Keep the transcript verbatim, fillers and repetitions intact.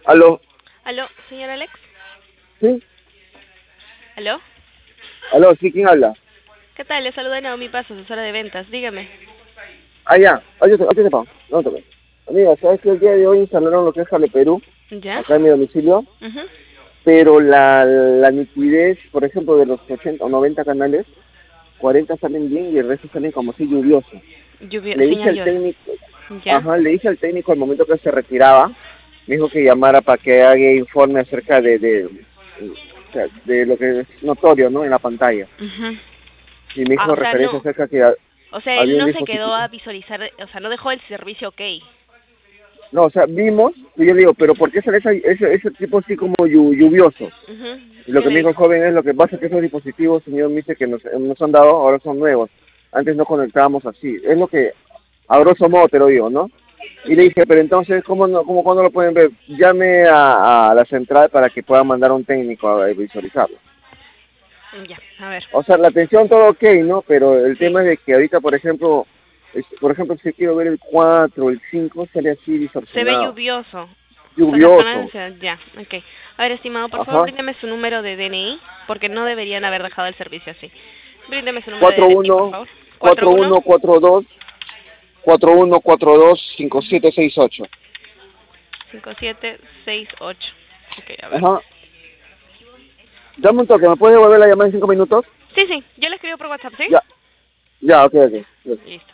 ¿Aló? ¿Aló, señor Alex? ¿Sí? ¿Aló? ¿Aló? ¿Sí? ¿Quién habla? ¿Qué tal? Le saluda Naomi Paso, asesora de ventas. Dígame. Ah, ya. Oye, oye, sepa. No, toque. Amiga, ¿sabes que el día de hoy instalaron lo que es Jale Perú, ¿Ya? acá en mi domicilio? Mhm. Pero la, la nitidez, por ejemplo, de los ochenta o noventa canales, cuarenta salen bien y el resto salen como si lluvioso. Lluvia, Le dije señal al lluvia. técnico, ¿Ya? ajá, le dije al técnico al momento que se retiraba, me dijo que llamara para que haga informe acerca de, de, o sea, de lo que es notorio, ¿no? En la pantalla. Mhm. Y me Ah, dijo o sea, referencia no. acerca que ha- O sea, había él un no se quedó dispositivo. a visualizar, o sea, no dejó el servicio ok. No, o sea, vimos, y yo le digo, pero ¿por qué sale ese, ese, ese tipo así como llu- lluvioso? Mhm. Y lo ¿Qué que le me dijo el dijo? joven es, lo que pasa es que esos dispositivos, señor, me dice que nos, nos han dado, ahora son nuevos. Antes no conectábamos así. Es lo que, a grosso modo te lo digo, ¿no? Y le Mhm. dije, pero entonces, ¿cómo, no, cómo cuándo lo pueden ver? Llame a, a la central para que puedan mandar a un técnico a visualizarlo. Ya, a ver. O sea, la atención todo ok, ¿no? Pero el Sí. tema es de que ahorita, por ejemplo, es- por ejemplo, si quiero ver el cuatro, el cinco, sale así Se ve distorsionado. lluvioso. O sea, las Lluvioso. ganancias, ya, ok. A ver, estimado, por favor, Ajá. bríndeme su número de D N I, porque no deberían haber dejado el servicio así. Bríndeme su número de cuatro D N I, por uno favor. cuatro Cuatro uno uno cuatro dos cuatro uno cuatro dos cinco siete seis ocho. cinco siete seis ocho. Ok, a ver. Ajá. Dame un toque, ¿me puedes devolver la llamada en cinco minutos? Sí, sí, yo le escribo por WhatsApp, ¿sí? Ya, ya, ok, ok. Listo.